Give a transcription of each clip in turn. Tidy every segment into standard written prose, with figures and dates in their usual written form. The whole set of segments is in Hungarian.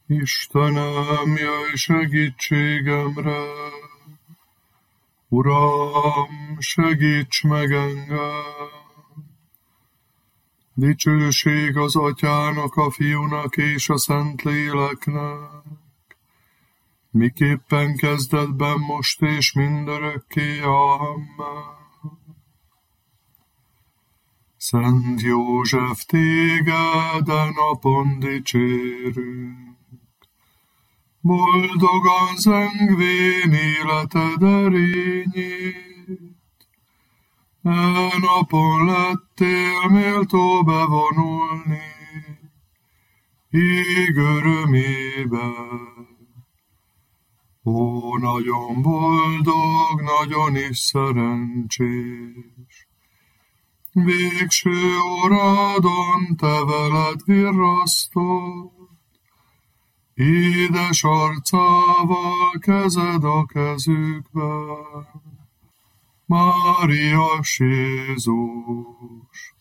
Istenem, jöjj segítségemre! Uram, segíts meg engem! Dicsőség az Atyának, a Fiúnak és a Szentléleknek, miképpen kezdetben, most és mindörökké. Amen. Szent József, téged a napon dicsérünk, boldogan zengvén életed erényét. E napon lettél méltó bevonulni ég örömébe. Ó, nagyon boldog, nagyon is szerencsés, végső óradon te veled virrasztott, édes arcával kezed a kezükben. Máriás Jézus,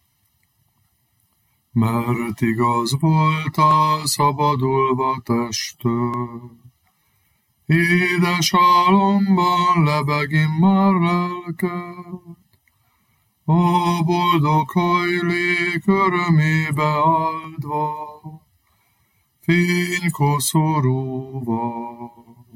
mert igaz voltál szabadulva testtől, édes álomban lebeg immár lelked, a boldog hajlék örömébe áldva, fénykoszorúval.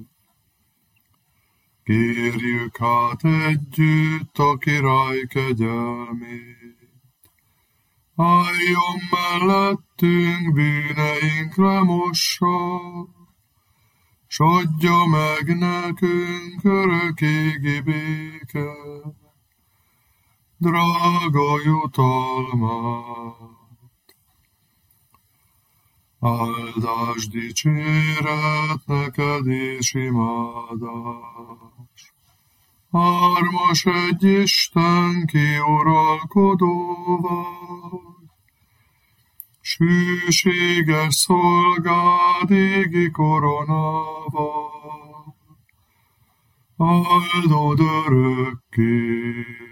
Kérjük hát együtt a király kegyelmét, álljon mellettünk, bűneinkre mossa, s adja meg nekünk örökégi béke, drága jutalmát. Áldás, dicséret neked és imádás. Hármas egy Isten, ki uralkodó vagy, sűséges szolgád égi koronával, áldod örökké.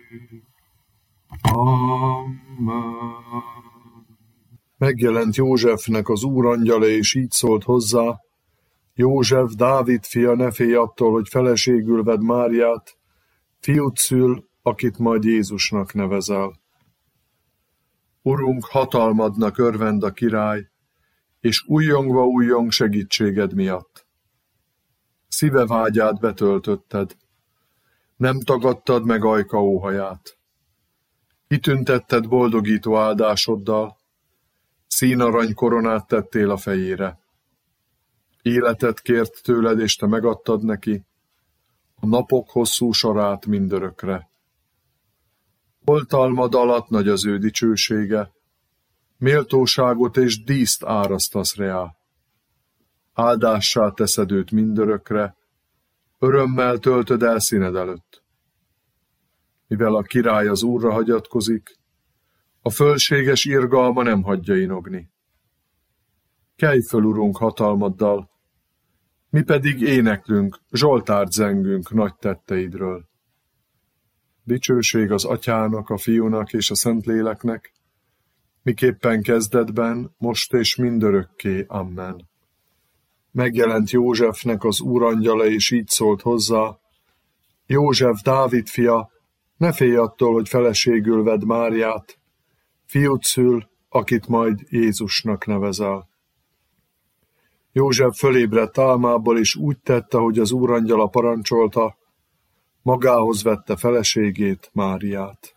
Amen. Megjelent Józsefnek az úrangyala, és így szólt hozzá: József, Dávid fia, ne félj attól, hogy feleségül vedd Máriát, fiút szül, akit majd Jézusnak nevezel. Urunk, hatalmadnak örvend a király, és újjongva újjong segítséged miatt. Szíve vágyát betöltötted, nem tagadtad meg ajka óhaját. Kitüntetted boldogító áldásoddal, színarany koronát tettél a fejére. Életet kért tőled, és te megadtad neki, a napok hosszú sorát mindörökre. Oltalmad alatt nagy az ő dicsősége, méltóságot és díszt árasztasz reá. Áldássá teszed őt mindörökre, örömmel töltöd el színed előtt. Mivel a király az Úrra hagyatkozik, a fölséges irgalma nem hagyja inogni. Kelj föl, Urunk, hatalmaddal, mi pedig éneklünk, zsoltárt zengünk nagy tetteidről. Dicsőség az Atyának, a Fiúnak és a Szentléleknek, miképpen kezdetben, most és mindörökké. Amen. Megjelent Józsefnek az úrangyala, és így szólt hozzá: József, Dávid fia, ne félj attól, hogy feleségül vedd Máriát, fiút szül, akit majd Jézusnak nevezel. József fölébredt álmából, és úgy tette, hogy az úrangyala parancsolta, magához vette feleségét, Máriát.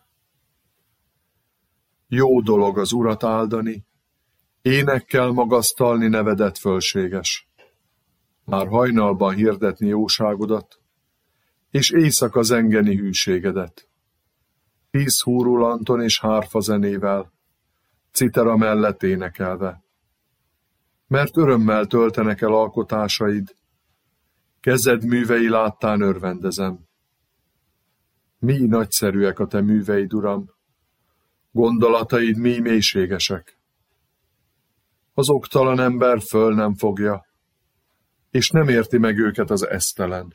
Jó dolog az Urat áldani, énekkel magasztalni nevedet fölséges. Már hajnalban hirdetni jóságodat, és éjszaka zengeni hűségedet. 10 húrulanton és hárfa zenével, citera mellett énekelve. Mert örömmel töltenek el alkotásaid, kezed művei láttán örvendezem. Mi nagyszerűek a te műveid, Uram, gondolataid mi mélységesek. Az oktalan ember föl nem fogja, és nem érti meg őket az esztelen.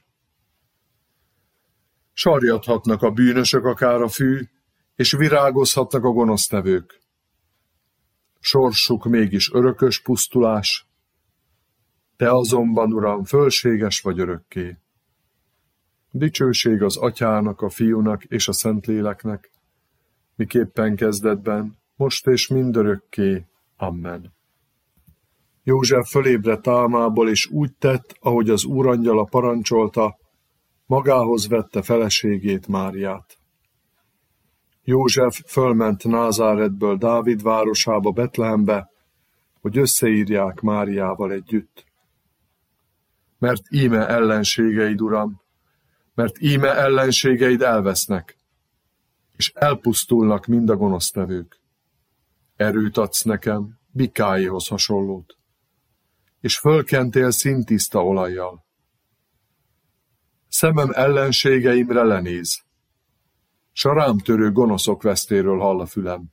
Sarjadhatnak a bűnösök akár a fű, és virágozhatnak a gonosztevők. Sorsuk mégis örökös pusztulás, Te azonban, Uram, fölséges vagy örökké. Dicsőség az Atyának, a Fiúnak és a Szentléleknek, miképpen kezdetben, most és mindörökké. Amen. József fölébredt álmából, és úgy tett, ahogy az úrangyala parancsolta, magához vette feleségét, Máriát. József fölment Názáretből Dávid városába, Betlehembe, hogy összeírják Máriával együtt. Mert íme ellenségeid, Uram, mert íme ellenségeid elvesznek, és elpusztulnak mind a gonosztevők. Erőt adsz nekem, bikáéhoz hasonlót, és fölkentél színtiszta olajjal. Szemem ellenségeimre lenéz, s a rám törő gonoszok vesztéről hall a fülem.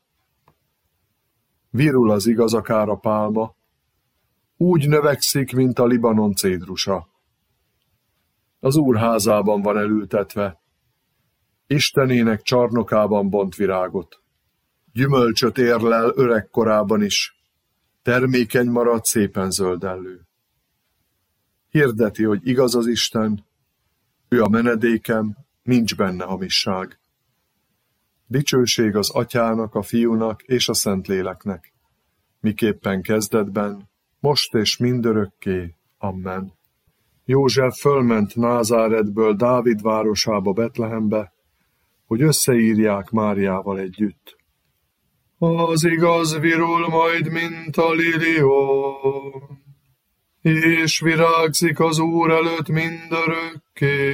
Virul az igaz akár a pálma, úgy növekszik, mint a Libanon cédrusa. Az Úr házában van elültetve, Istenének csarnokában bont virágot. Gyümölcsöt érlel öregkorában is, termékeny marad, szépen zöldellő. Hirdeti, hogy igaz az Isten, ő a menedékem, nincs benne hamisság. Dicsőség az Atyának, a Fiúnak és a Szentléleknek, miképpen kezdetben, most és mindörökké. Amen. József fölment Názáretből Dávid városába, Betlehembe, hogy összeírják Máriával együtt. Az igaz virul majd, mint a lilió, és virágzik az Úr előtt mindörökké.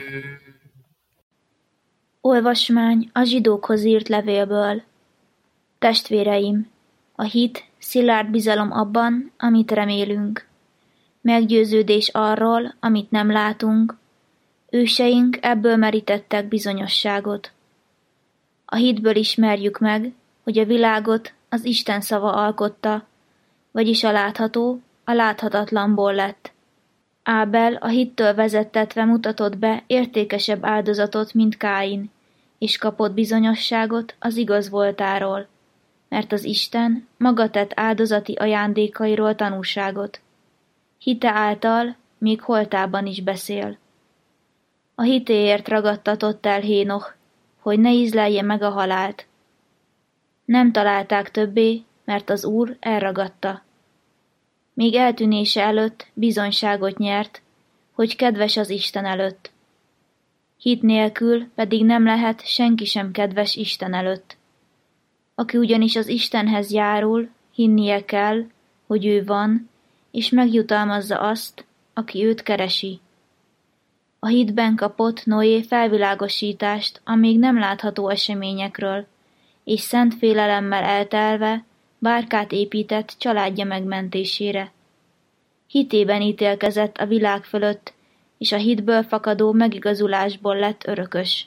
Olvasmány a zsidókhoz írt levélből. Testvéreim, a hit szilárd bizalom abban, amit remélünk. Meggyőződés arról, amit nem látunk. Őseink ebből merítettek bizonyosságot. A hitből ismerjük meg, hogy a világot az Isten szava alkotta, vagyis a látható a láthatatlanból lett. Ábel a hittől vezettetve mutatott be értékesebb áldozatot, mint Káin, és kapott bizonyosságot az igaz voltáról, mert az Isten maga tett áldozati ajándékairól tanúságot. Hite által még holtában is beszél. A hitéért ragadtatott el Hénoch, hogy ne ízlelje meg a halált. Nem találták többé, mert az Úr elragadta. Még eltűnése előtt bizonyságot nyert, hogy kedves az Isten előtt. Hit nélkül pedig nem lehet senki sem kedves Isten előtt. Aki ugyanis az Istenhez járul, hinnie kell, hogy ő van, és megjutalmazza azt, aki őt keresi. A hitben kapott Noé felvilágosítást a még nem látható eseményekről, és szent félelemmel eltelve bárkát épített családja megmentésére. Hitében ítélkezett a világ fölött, és a hitből fakadó megigazulásból lett örökös.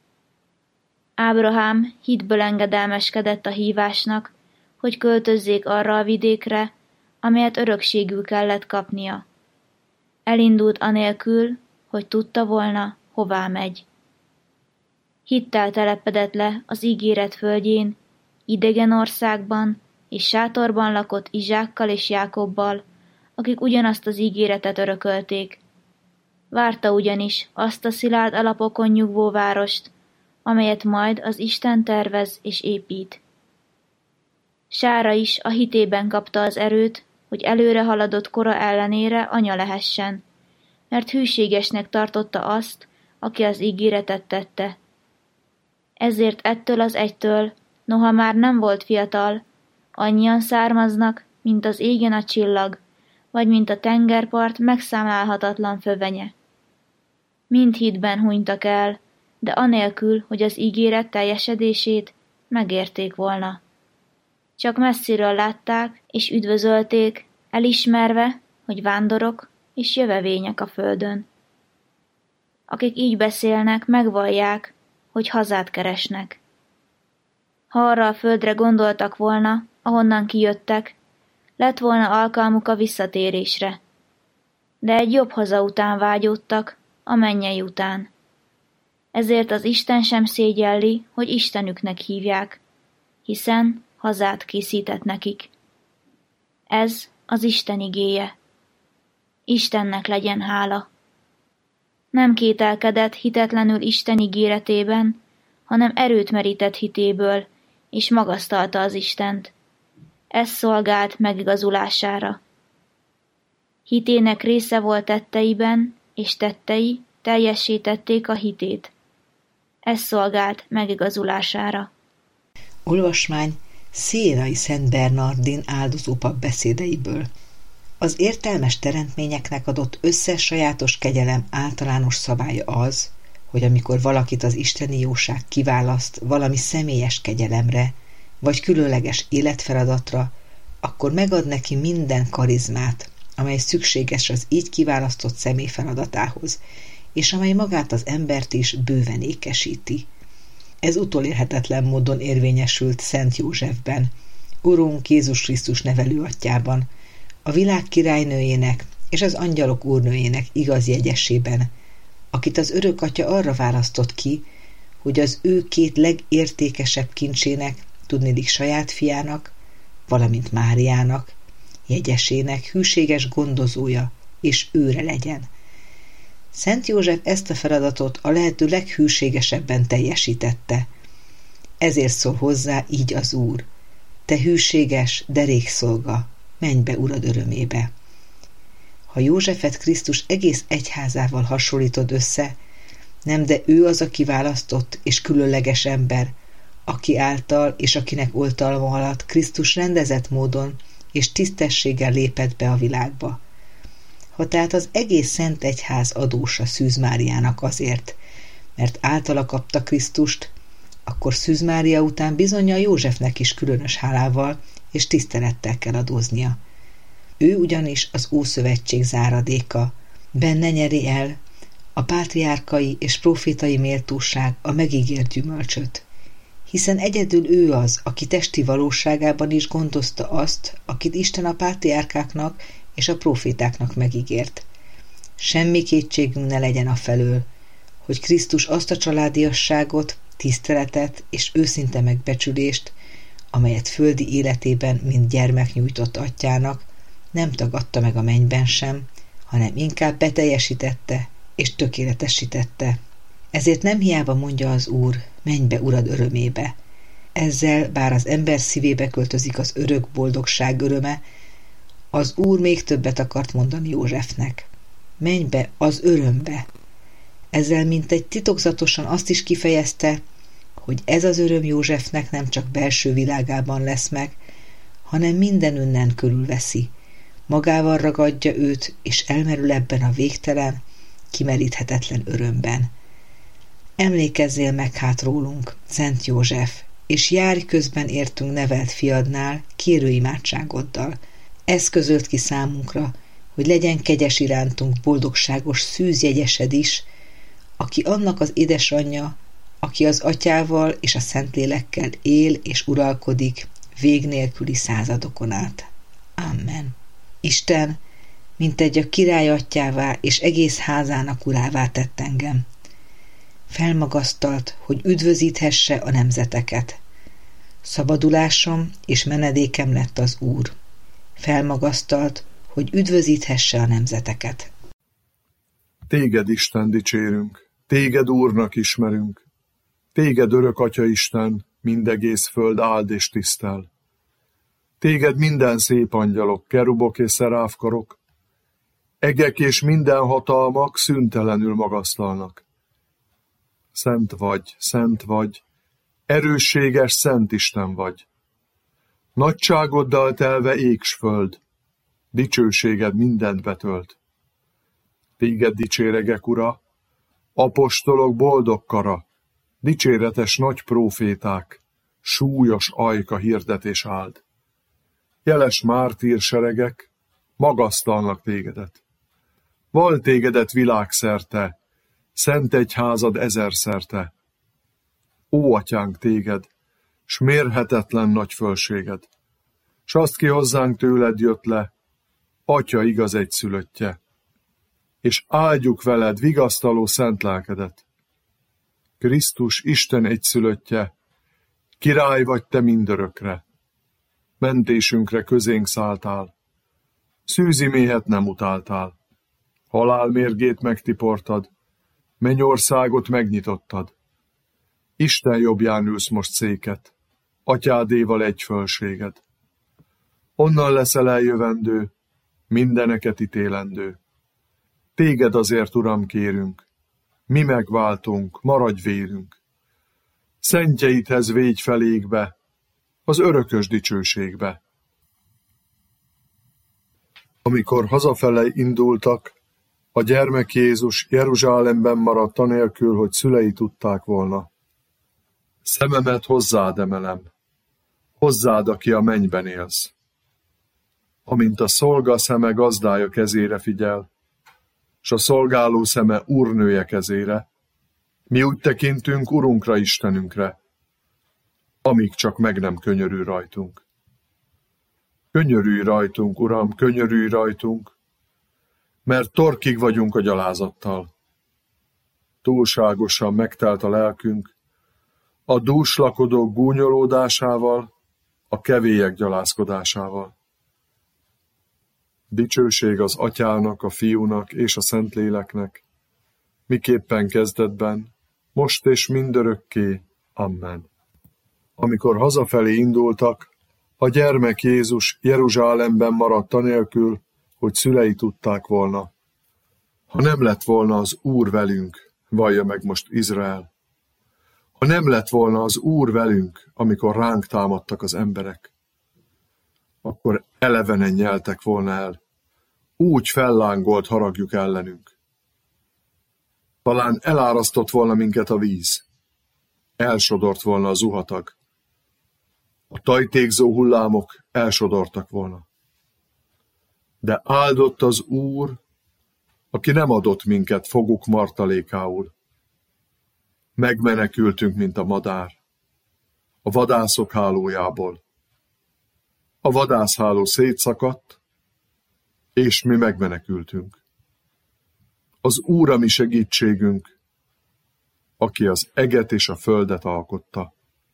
Ábrahám hitből engedelmeskedett a hívásnak, hogy költözzék arra a vidékre, amelyet örökségül kellett kapnia. Elindult anélkül, hogy tudta volna, hová megy. Hittel telepedett le az ígéret földjén, idegen országban, és sátorban lakott Izsákkal és Jákobbal, akik ugyanazt az ígéretet örökölték. Várta ugyanis azt a szilárd alapokon nyugvó várost, amelyet majd az Isten tervez és épít. Sára is a hitében kapta az erőt, hogy előre haladott kora ellenére anya lehessen, mert hűségesnek tartotta azt, aki az ígéretet tette. Ezért ettől az egytől, noha már nem volt fiatal, annyian származnak, mint az égen a csillag, vagy mint a tengerpart megszámlálhatatlan fövenye. Mind hitben hunytak el, de anélkül, hogy az ígéret teljesedését megérték volna. Csak messziről látták és üdvözölték, elismerve, hogy vándorok és jövevények a földön. Akik így beszélnek, megvallják, hogy hazát keresnek. Ha arra a földre gondoltak volna, ahonnan kijöttek, lett volna alkalmuk a visszatérésre. De egy jobb haza után vágyódtak, a mennyei után. Ezért az Isten sem szégyelli, hogy Istenüknek hívják, hiszen hazát készített nekik. Ez az Isten igéje. Istennek legyen hála. Nem kételkedett hitetlenül Isten ígéretében, hanem erőt merített hitéből, és magasztalta az Istent. Ez szolgált megigazulására. Hitének része volt tetteiben, és tettei teljesítették a hitét. Ez szolgált megigazulására. Olvasmány Sienai Szent Bernardin áldozópap beszédeiből. Az értelmes teremtményeknek adott összes sajátos kegyelem általános szabálya az, hogy amikor valakit az isteni jóság kiválaszt valami személyes kegyelemre, vagy különleges életfeladatra, akkor megad neki minden karizmát, amely szükséges az így kiválasztott személy feladatához, és amely magát az embert is bőven ékesíti. Ez utolérhetetlen módon érvényesült Szent Józsefben, Urunk Jézus Krisztus nevelőatyjában, a világ királynőjének és az angyalok úrnőjének igaz jegyesében, akit az örök atya arra választott ki, hogy az ő két legértékesebb kincsének, tudniillik saját fiának, valamint Máriának, jegyesének hűséges gondozója és őre legyen. Szent József ezt a feladatot a lehető leghűségesebben teljesítette. Ezért szól hozzá így az Úr: te hűséges, derékszolga, menj be Urad örömébe. Ha Józsefet Krisztus egész egyházával hasonlítod össze, nem de ő az a kiválasztott és különleges ember, aki által és akinek oltalma alatt Krisztus rendezett módon és tisztességgel lépett be a világba. Ha tehát az egész Szent Egyház adósa Szűz Máriának azért, mert általa kapta Krisztust, akkor Szűz Mária után bizonnyal Józsefnek is különös hálával és tisztelettel kell adóznia. Ő ugyanis az Ószövetség záradéka, benne nyeri el a pátriárkai és profétai méltóság a megígért gyümölcsöt, hiszen egyedül ő az, aki testi valóságában is gondozta azt, akit Isten a pátriárkáknak és a profétáknak megígért. Semmi kétségünk ne legyen afelől, hogy Krisztus azt a családiasságot, tiszteletet és őszinte megbecsülést, amelyet földi életében mint gyermek nyújtott atyának, nem tagadta meg a mennyben sem, hanem inkább beteljesítette és tökéletesítette. Ezért nem hiába mondja az Úr: menj be Urad örömébe. Ezzel, bár az ember szívébe költözik az örök boldogság öröme, az Úr még többet akart mondani Józsefnek: menj be az örömbe. Ezzel mintegy titokzatosan azt is kifejezte, hogy ez az öröm Józsefnek nem csak belső világában lesz meg, hanem mindenünnen körülveszi, magával ragadja őt, és elmerül ebben a végtelen, kimeríthetetlen örömben. Emlékezzél meg hát rólunk, Szent József, és járj közben értünk nevelt fiadnál kérőimádságoddal. Ez közölt ki számunkra, hogy legyen kegyes irántunk boldogságos Szűz jegyesed is, aki annak az édesanyja, aki az atyával és a Szentlélekkel él és uralkodik vég nélküli századokon át. Amen. Isten, mintegy a király atyává és egész házának urává tett engem. Felmagasztalt, hogy üdvözíthesse a nemzeteket. Szabadulásom és menedékem lett az Úr. Felmagasztalt, hogy üdvözíthesse a nemzeteket. Téged, Isten, dicsérünk, téged Úrnak ismerünk, téged örök Atya Isten, mindegész föld áld és tisztel. Téged minden szép angyalok, kerubok és szeráfkarok, egek és minden hatalmak szüntelenül magasztalnak. Szent vagy, erősséges Szent Isten vagy. Nagyságoddal telve ég s föld, dicsőséged mindent betölt. Téged dicséregek, Ura, apostolok boldog kara, dicséretes nagy próféták, súlyos ajka hirdetés áld. Jeles mártír seregek magasztalnak tégedet. Val tégedet világszerte, Szent Egyházad ezerszerte. Ó, Atyánk, téged, s mérhetetlen nagy fölséged, s azt ki hozzánk tőled jött le, Atya igaz egyszülöttje, és áldjuk veled vigasztaló szent lelkedet. Krisztus Isten egyszülöttje, király vagy te mindörökre, mentésünkre közénk szálltál, szűzi méhet nem utáltál, halál mérgét megtiportad, mennyországot megnyitottad. Isten jobbján ülsz most széket, atyádéval egy fölséged. Onnan leszel eljövendő, mindeneket ítélendő. Téged azért, Uram, kérünk, mi megváltunk, maradj vérünk. Szentjeidhez végy felékbe, az örökös dicsőségbe. Amikor hazafele indultak, a gyermek Jézus Jeruzsálemben maradt anélkül, hogy szülei tudták volna. Szememet hozzád emelem, hozzád, aki a mennyben élsz. Amint a szolga szeme gazdája kezére figyel, s a szolgáló szeme úrnője kezére, mi úgy tekintünk Urunkra, Istenünkre, amíg csak meg nem könyörül rajtunk. Könyörülj rajtunk, Uram, könyörülj rajtunk, mert torkig vagyunk a gyalázattal. Túlságosan megtelt a lelkünk, a dúslakodók gúnyolódásával, a kevélyek gyalázkodásával. Dicsőség az Atyának, a Fiúnak és a Szentléleknek, miképpen kezdetben, most és mindörökké. Amen. Amikor hazafelé indultak, a gyermek Jézus Jeruzsálemben maradt anélkül, hogy szülei tudták volna. Ha nem lett volna az Úr velünk, vallja meg most Izrael. Ha nem lett volna az Úr velünk, amikor ránk támadtak az emberek, akkor elevenen nyeltek volna el. Úgy fellángolt haragjuk ellenünk. Talán elárasztott volna minket a víz. Elsodort volna a zuhatag. A tajtékzó hullámok elsodortak volna. De áldott az Úr, aki nem adott minket foguk martalékául. Megmenekültünk, mint a madár, a vadászok hálójából. A vadászháló szétszakadt, és mi megmenekültünk. Az Úr a mi segítségünk, aki az eget és a földet alkotta.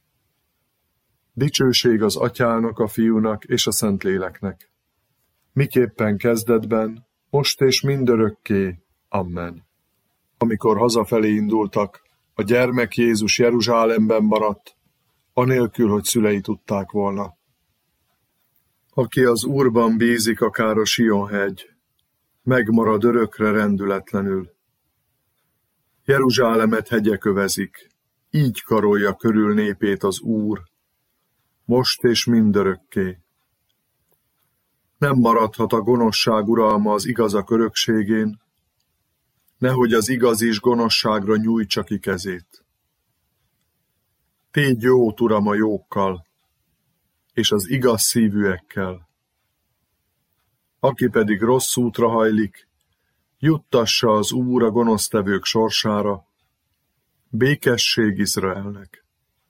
Dicsőség az Atyának, a Fiúnak és a Szentléleknek, miképpen kezdetben, most és mindörökké. Amen. Amikor hazafelé indultak, a gyermek Jézus Jeruzsálemben maradt, anélkül, hogy szülei tudták volna. Aki az Úrban bízik, akár a Sion-hegy, megmarad örökre rendületlenül. Jeruzsálemet hegyek övezik, így karolja körül népét az Úr, most és mindörökké. Nem maradhat a gonoszság uralma az igazak örökségén, nehogy az igaz is gonoszságra nyújtsa ki kezét. Tégy jót, Uram, a jókkal, és az igaz szívűekkel. Aki pedig rossz útra hajlik, juttassa az Úr a gonosztevők sorsára, békesség Izraelnek.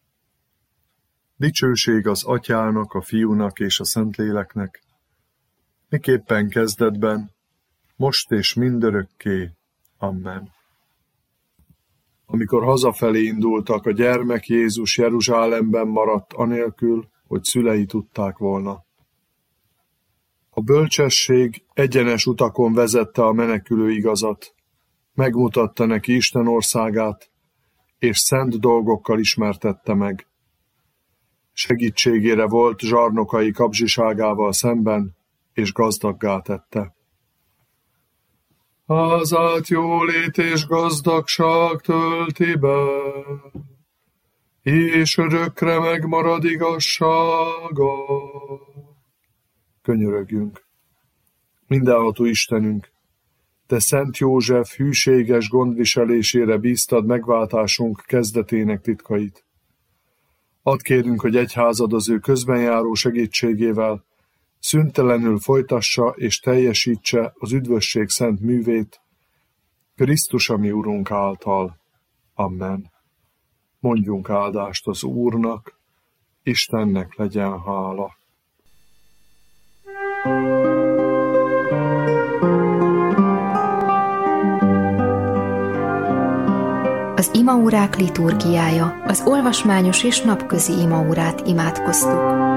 Dicsőség az Atyának, a Fiúnak és a Szentléleknek, miképpen kezdetben, most és mindörökké. Amen. Amikor hazafelé indultak, a gyermek Jézus Jeruzsálemben maradt anélkül, hogy szülei tudták volna. A bölcsesség egyenes utakon vezette a menekülő igazat, megmutatta neki Isten országát, és szent dolgokkal ismertette meg. Segítségére volt zsarnokai kapzsiságával szemben, és gazdaggá tette. Házát jólét és gazdagság tölti be, és örökre megmarad igazsága. Könyörögjünk. Mindenható Istenünk, te Szent József hűséges gondviselésére bíztad megváltásunk kezdetének titkait. Add kérünk, hogy egyházad az ő közbenjáró segítségével szüntelenül folytassa és teljesítse az üdvösség szent művét, Krisztus a mi Urunk által. Amen. Mondjunk áldást az Úrnak, Istennek legyen hála. Az imaórák liturgiája, az olvasmányos és napközi imaórát imádkoztuk.